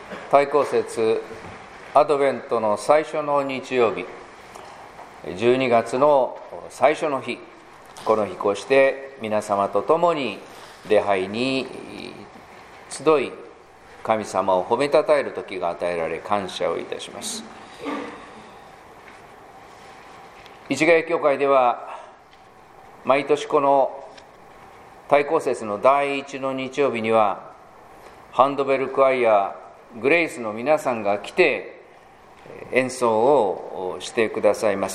対抗節アドベントの最初の日曜日、12月の最初の日、この日こうして皆様と共に礼拝に集い、神様を褒めたたえる時が与えられ感謝をいたします。市ヶ谷教会では毎年この対抗節の第一の日曜日にはハンドベルクワイアグレイスの皆さんが来て演奏をしてくださいます。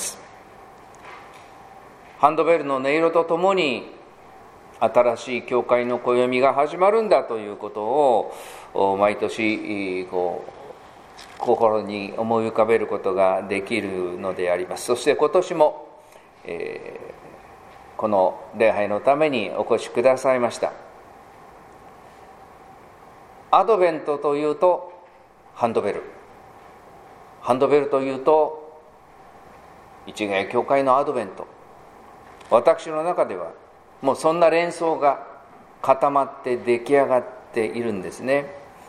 ハンドベルの音色とともに新しい教会の暦が始まるんだということを毎年心に思い浮かべることができるのであります。そして今年も、この礼拝のためにお越しくださいました。アドベントというとハンドベル、ハンドベルというと市ヶ谷教会のアドベント、私の中ではもうそんな連想が固まって出来上がっているんですね。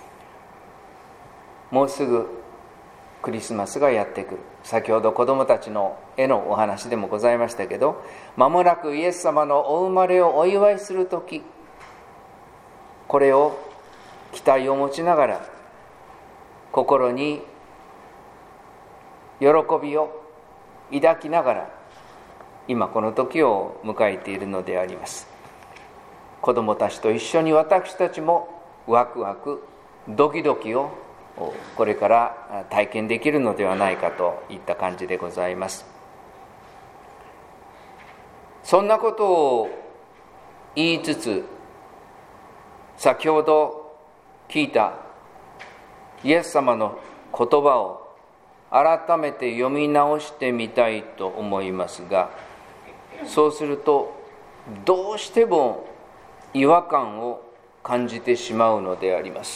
もうすぐクリスマスがやってくる。先ほど子どもたちの絵のお話でもございましたけど、間もなくイエス様のお生まれをお祝いするとき、これを期待を持ちながら心に喜びを抱きながら今この時を迎えているのであります。子どもたちと一緒に私たちもワクワクドキドキをこれから体験できるのではないかといった感じでございます。そんなことを言いつつ、先ほど聞いたイエス様の言葉を改めて読み直してみたいと思いますが、そうするとどうしても違和感を感じてしまうのであります。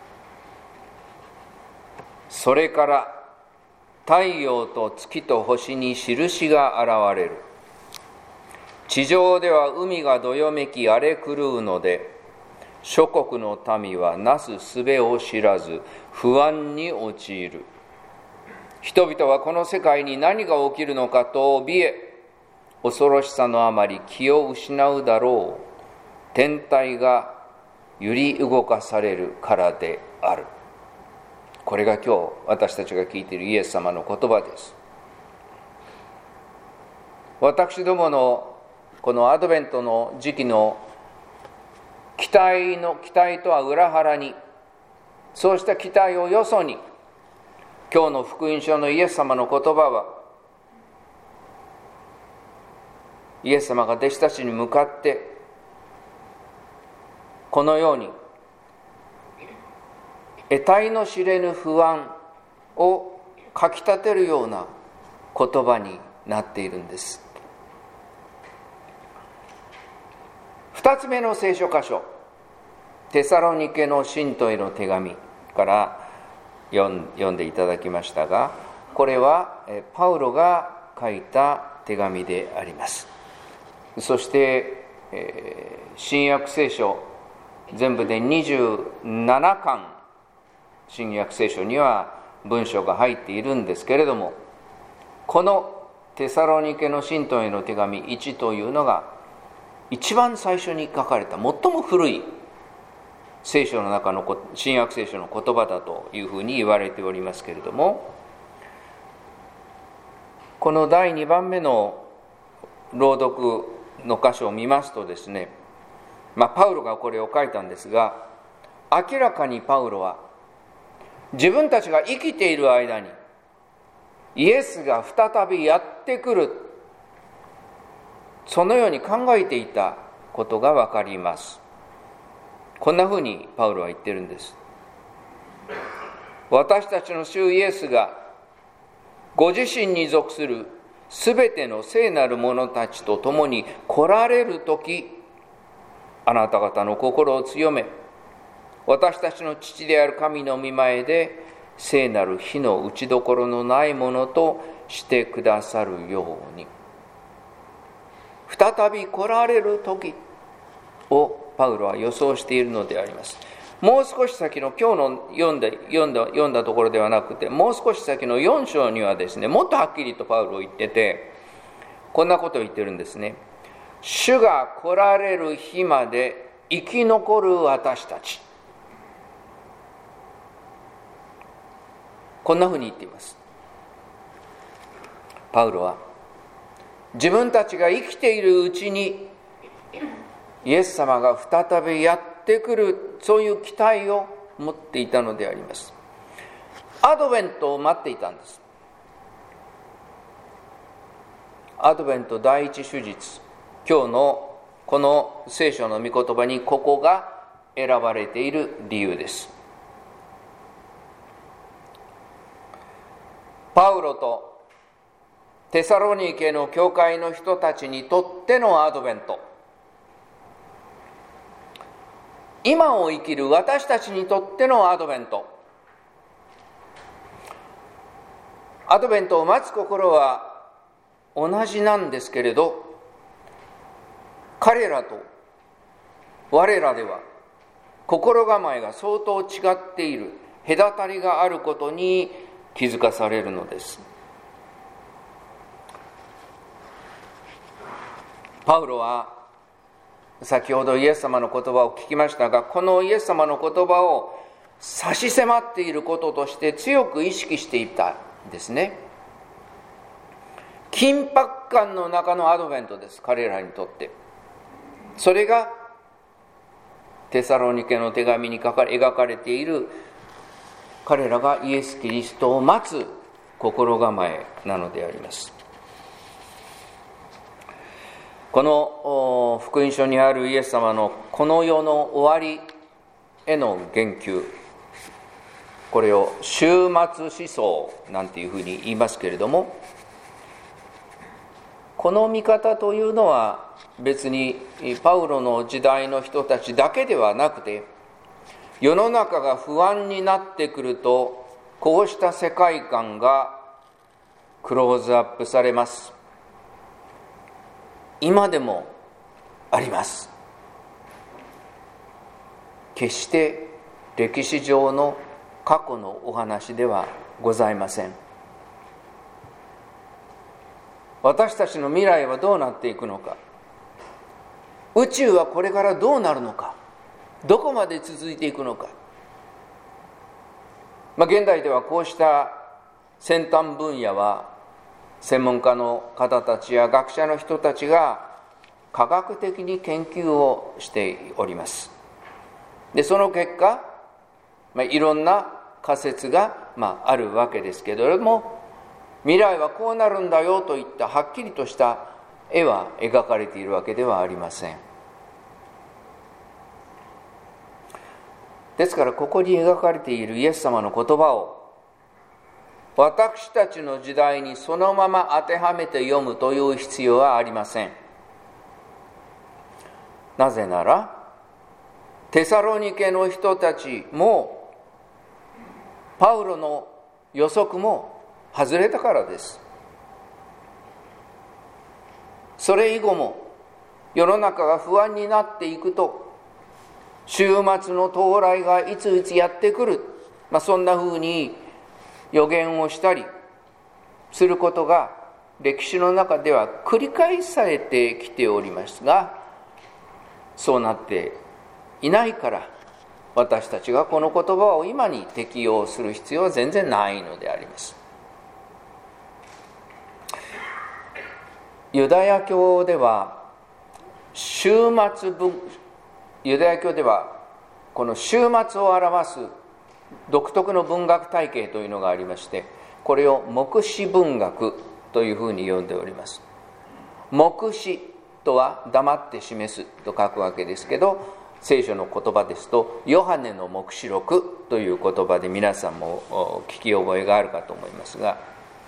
それから太陽と月と星に印が現れる。地上では海がどよめき荒れ狂うので、諸国の民はなす術を知らず不安に陥る。人々はこの世界に何が起きるのかと怯え、恐ろしさのあまり気を失うだろう。天体が揺り動かされるからである。これが今日私たちが聞いているイエス様の言葉です。私どものこのアドベントの時期の期待とは裏腹に、そうした期待をよそに、今日の福音書のイエス様の言葉は、イエス様が弟子たちに向かってこのように得体の知れぬ不安をかきたてるような言葉になっているんです。2つ目の聖書箇所、テサロニケの信徒への手紙から読んでいただきましたが、これはパウロが書いた手紙であります。そして、新約聖書全部で27巻、新約聖書には文章が入っているんですけれども、このテサロニケの信徒への手紙1というのが一番最初に書かれた最も古い聖書の中の新約聖書の言葉だというふうに言われておりますけれども、この第2番目の朗読の箇所を見ますとですね、パウロがこれを書いたんですが、明らかにパウロは自分たちが生きている間にイエスが再びやってくる、そのように考えていたことがわかります。こんなふうにパウロは言ってるんです。私たちの主イエスがご自身に属するすべての聖なる者たちと共に来られるとき、あなた方の心を強め、私たちの父である神の御前で聖なる火の打ちどころのないものとしてくださるように。再び来られる時をパウロは予想しているのであります。 もう少し先の今日の読んだところではなくて、もう少し先の4章にはですね、もっとはっきりとパウロ言ってて、こんなことを言ってるんですね。主が来られる日まで生き残る私たち、こんなふうに言っています。パウロは自分たちが生きているうちにイエス様が再びやってくる、そういう期待を持っていたのであります。アドベントを待っていたんです。アドベント第一主日、今日のこの聖書の御言葉にここが選ばれている理由です。パウロとテサロニケの教会の人たちにとってのアドベント、今を生きる私たちにとってのアドベント、アドベントを待つ心は同じなんですけれど、彼らと我らでは心構えが相当違っている、隔たりがあることに気づかされるのです。パウロは先ほどイエス様の言葉を聞きましたが、このイエス様の言葉を差し迫っていることとして強く意識していたんですね。緊迫感の中のアドベントです、彼らにとって。それがテサロニケの手紙に描かれている彼らがイエス・キリストを待つ心構えなのであります。この福音書にあるイエス様のこの世の終わりへの言及、これを終末思想なんていうふうに言いますけれども、この見方というのは別にパウロの時代の人たちだけではなくて、世の中が不安になってくるとこうした世界観がクローズアップされます。今でもあります。決して歴史上の過去のお話ではございません。私たちの未来はどうなっていくのか、宇宙はこれからどうなるのか、どこまで続いていくのか、現代ではこうした先端分野は専門家の方たちや学者の人たちが科学的に研究をしております。でその結果、いろんな仮説があるわけですけれども、未来はこうなるんだよといったはっきりとした絵は描かれているわけではありません。ですからここに描かれているイエス様の言葉を私たちの時代にそのまま当てはめて読むという必要はありません。なぜならテサロニケの人たちもパウロの予測も外れたからです。それ以後も世の中が不安になっていくと、終末の到来がいついつやってくる、そんなふうに予言をしたりすることが歴史の中では繰り返されてきておりますが、そうなっていないから私たちがこの言葉を今に適用する必要は全然ないのであります。ユダヤ教ではユダヤ教ではこの終末を表す独特の文学体系というのがありまして、これを黙示文学というふうに呼んでおります。黙示とは黙って示すと書くわけですけど、聖書の言葉ですとヨハネの黙示録という言葉で皆さんも聞き覚えがあるかと思いますが、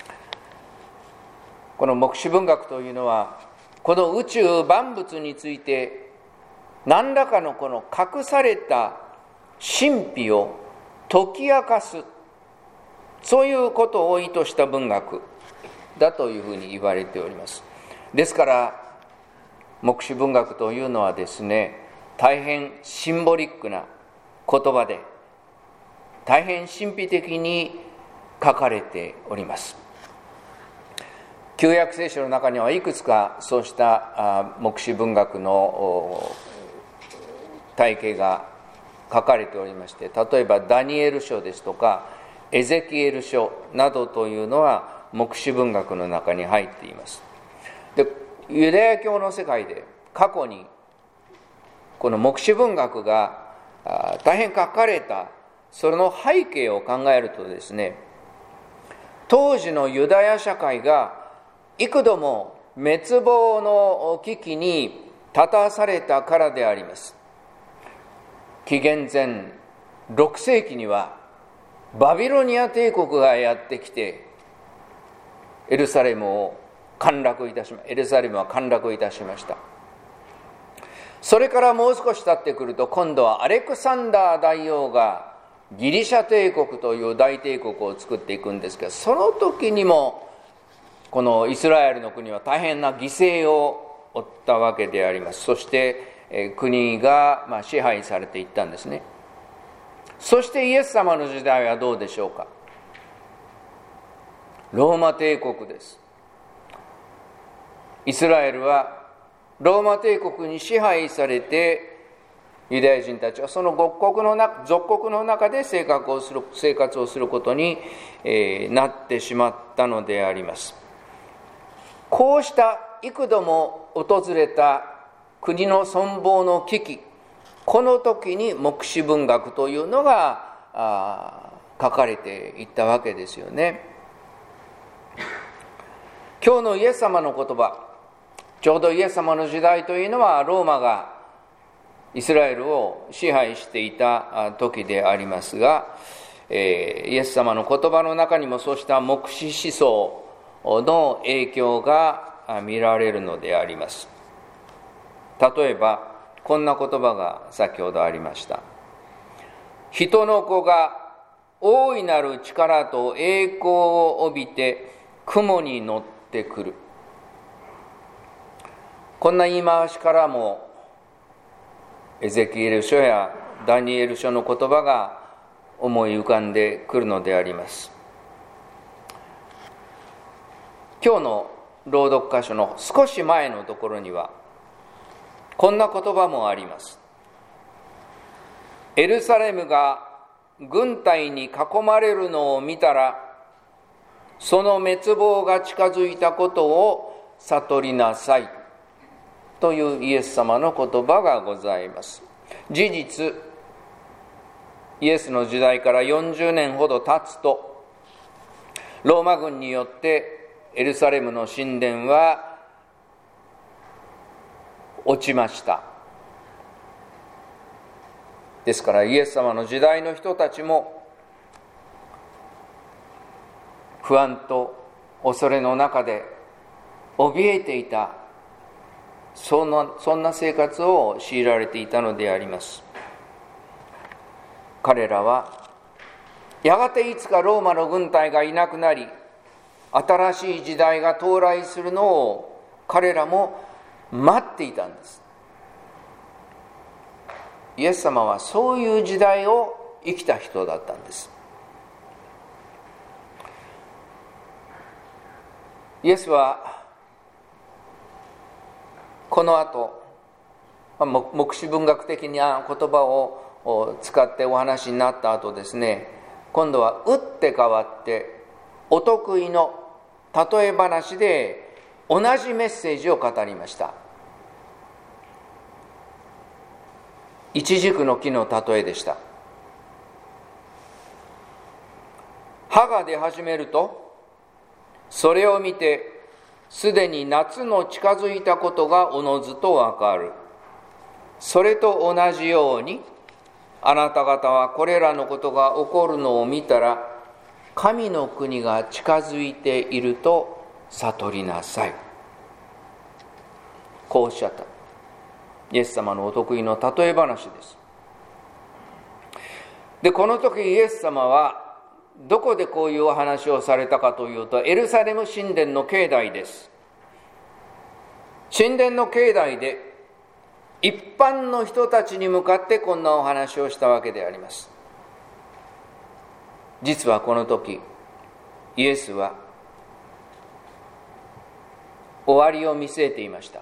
この黙示文学というのはこの宇宙万物について何らかのこの隠された神秘を解き明かす、そういうことを意図した文学だというふうに言われております。ですから黙示文学というのはですね、大変シンボリックな言葉で大変神秘的に書かれております。旧約聖書の中にはいくつかそうした黙示文学の体系が書かれておりまして、例えばダニエル書ですとかエゼキエル書などというのは黙示文学の中に入っています。で、ユダヤ教の世界で過去にこの黙示文学が大変書かれたその背景を考えるとですね、当時のユダヤ社会が幾度も滅亡の危機に立たされたからであります。紀元前6世紀にはバビロニア帝国がやってきてエルサレムは陥落いたしました。それからもう少し経ってくると、今度はアレクサンダー大王がギリシャ帝国という大帝国を作っていくんですけど、その時にもこのイスラエルの国は大変な犠牲を負ったわけであります。そして国が支配されていったんですね。そしてイエス様の時代はどうでしょうか。ローマ帝国です。イスラエルはローマ帝国に支配されて、ユダヤ人たちはその属国の中で生活をすることになってしまったのであります。こうした幾度も訪れた国の存亡の危機、この時に黙示文学というのが書かれていったわけですよね。今日のイエス様の言葉、ちょうどイエス様の時代というのはローマがイスラエルを支配していた時でありますが、イエス様の言葉の中にもそうした黙示思想の影響が見られるのであります。例えばこんな言葉が先ほどありました。人の子が大いなる力と栄光を帯びて雲に乗ってくる。こんな言い回しからもエゼキエル書やダニエル書の言葉が思い浮かんでくるのであります。今日の朗読箇所の少し前のところにはこんな言葉もあります。エルサレムが軍隊に囲まれるのを見たら、その滅亡が近づいたことを悟りなさいというイエス様の言葉がございます。事実、イエスの時代から40年ほど経つと、ローマ軍によってエルサレムの神殿は落ちました。ですからイエス様の時代の人たちも不安と恐れの中で怯えていた、そんな生活を強いられていたのであります。彼らはやがていつかローマの軍隊がいなくなり、新しい時代が到来するのを彼らも待っていたんです。イエス様はそういう時代を生きた人だったんです。イエスはこの後、黙示文学的な言葉を使ってお話になった後ですね、今度は打って変わってお得意の例え話で同じメッセージを語りました。イチジクの木の例えでした。葉が出始めると、それを見てすでに夏の近づいたことがおのずとわかる。それと同じように、あなた方はこれらのことが起こるのを見たら、神の国が近づいていると悟りなさい。こうおっしゃった。イエス様のお得意の例え話です。で、この時イエス様はどこでこういうお話をされたかというと、エルサレム神殿の境内です。神殿の境内で一般の人たちに向かってこんなお話をしたわけであります。実はこの時、イエスは終わりを見据えていました。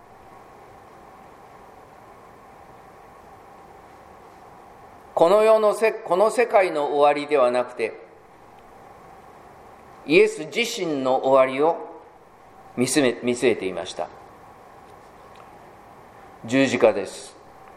この世界の終わりではなくて、イエス自身の終わりを見据えていました。十字架です。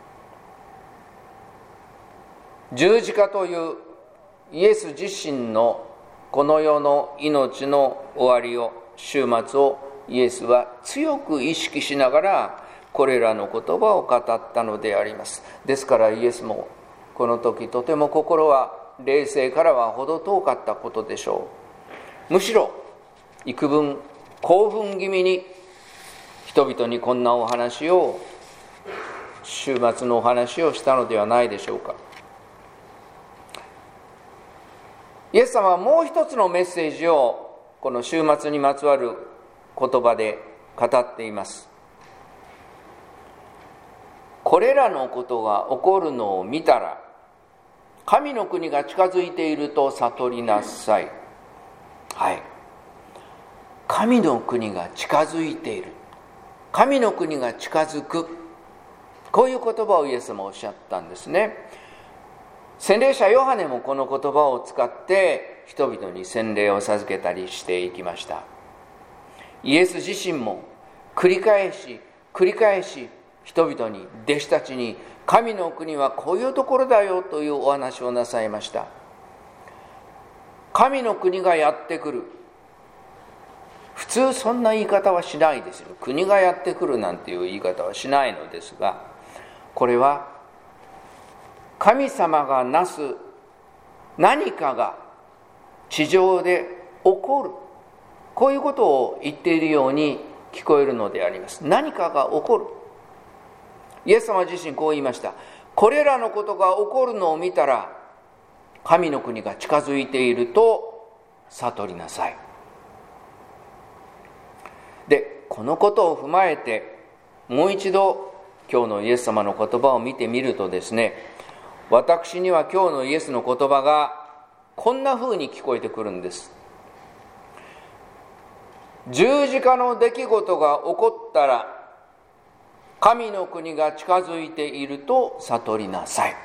十字架というイエス自身のこの世の命の終わりを、終末をイエスは強く意識しながらこれらの言葉を語ったのであります。ですからイエスもこの時とても心は冷静からは程遠かったことでしょう。むしろ幾分興奮気味に人々にこんなお話を、終末のお話をしたのではないでしょうか。イエス様はもう一つのメッセージをこの終末にまつわる言葉で語っています。これらのことが起こるのを見たら、神の国が近づいていると悟りなさい。はい。神の国が近づいている。神の国が近づく。こういう言葉をイエス様はおっしゃったんですね。洗礼者ヨハネもこの言葉を使って人々に洗礼を授けたりしていきました。イエス自身も繰り返し人々に、弟子たちに、神の国はこういうところだよというお話をなさいました。神の国がやってくる。普通そんな言い方はしないですよ。国がやってくるなんていう言い方はしないのですが、これは神様がなす何かが地上で起こる、こういうことを言っているように聞こえるのであります。何かが起こる。イエス様自身こう言いました。これらのことが起こるのを見たら、神の国が近づいていると悟りなさい。で、このことを踏まえてもう一度今日のイエス様の言葉を見てみるとですね、私には今日のイエスの言葉がこんな風に聞こえてくるんです。十字架の出来事が起こったら、神の国が近づいていると悟りなさい。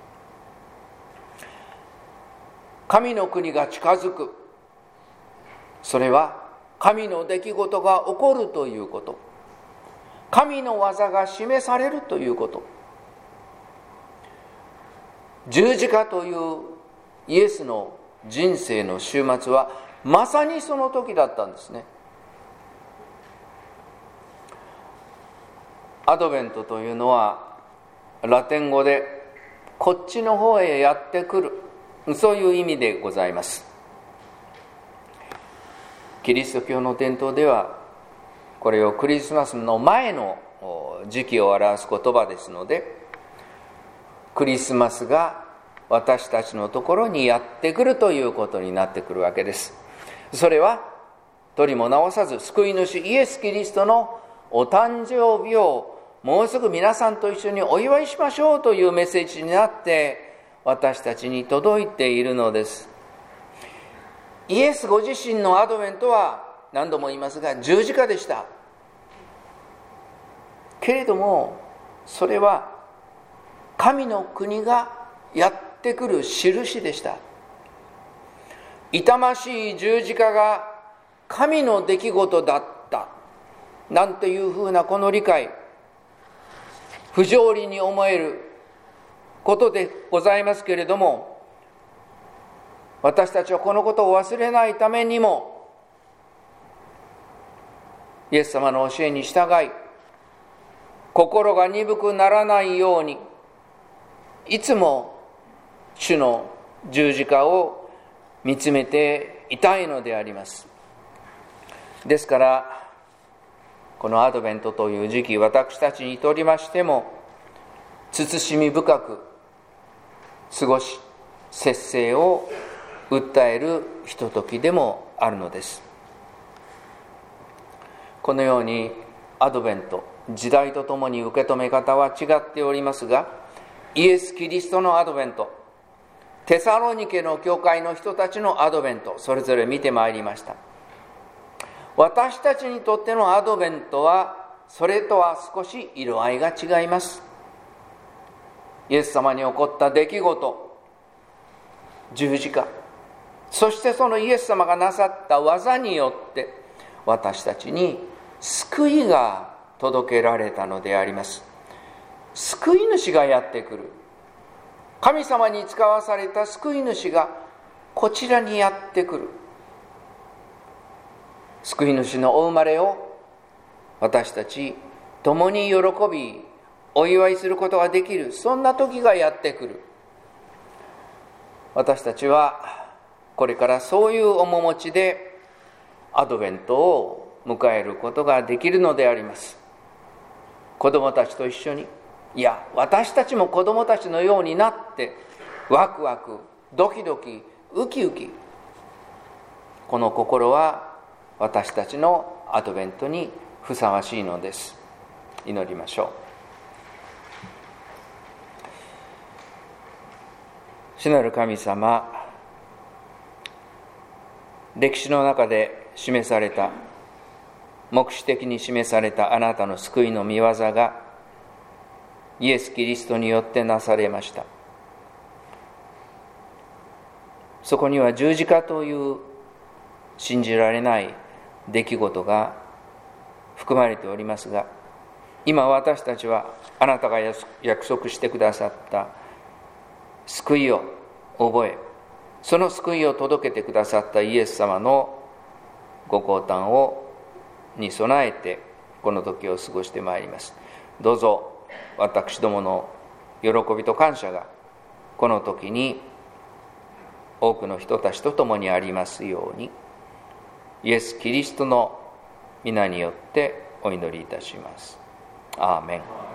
神の国が近づく。それは神の出来事が起こるということ。神の技が示されるということ。十字架というイエスの人生の終末はまさにその時だったんですね。アドベントというのはラテン語でこっちの方へやってくる、そういう意味でございます。キリスト教の伝統ではこれをクリスマスの前の時期を表す言葉ですので、クリスマスが私たちのところにやってくるということになってくるわけです。それは取りも直さず救い主イエス・キリストのお誕生日をもうすぐ皆さんと一緒にお祝いしましょうというメッセージになって私たちに届いているのです。イエスご自身のアドベントは何度も言いますが十字架でした。けれどもそれは神の国がやってくる印でした。痛ましい十字架が神の出来事だったなんていうふうなこの理解、不条理に思えることでございますけれども、私たちはこのことを忘れないためにもイエス様の教えに従い、心が鈍くならないようにいつも主の十字架を見つめていたいのであります。ですからこのアドベントという時期、私たちにとりましても慎み深く過ごし、節制を訴えるひとときでもあるのです。このようにアドベント、 時代とともに受け止め方は違っておりますが、イエス・キリストのアドベント、テサロニケの教会の人たちのアドベント、それぞれ見てまいりました。私たちにとってのアドベントはそれとは少し色合いが違います。イエス様に起こった出来事、十字架、そしてそのイエス様がなさった技によって私たちに救いが届けられたのであります。救い主がやってくる。神様に使わされた救い主がこちらにやってくる。救い主のお生まれを私たち共に喜びお祝いすることができる、そんな時がやってくる。私たちはこれからそういう面持ちでアドベントを迎えることができるのであります。子供たちと一緒に、いや私たちも子供たちのようになってワクワクドキドキウキウキ、この心は私たちのアドベントにふさわしいのです。祈りましょう。主なる神様、歴史の中で示された、目視的に示されたあなたの救いの御業がイエス・キリストによってなされました。そこには十字架という信じられない出来事が含まれておりますが、今私たちはあなたが約束してくださった救いを覚え、その救いを届けてくださったイエス様のご降誕に備えてこの時を過ごしてまいります。どうぞ私どもの喜びと感謝がこの時に多くの人たちと共にありますように、イエス・キリストの皆によってお祈りいたします。アーメン。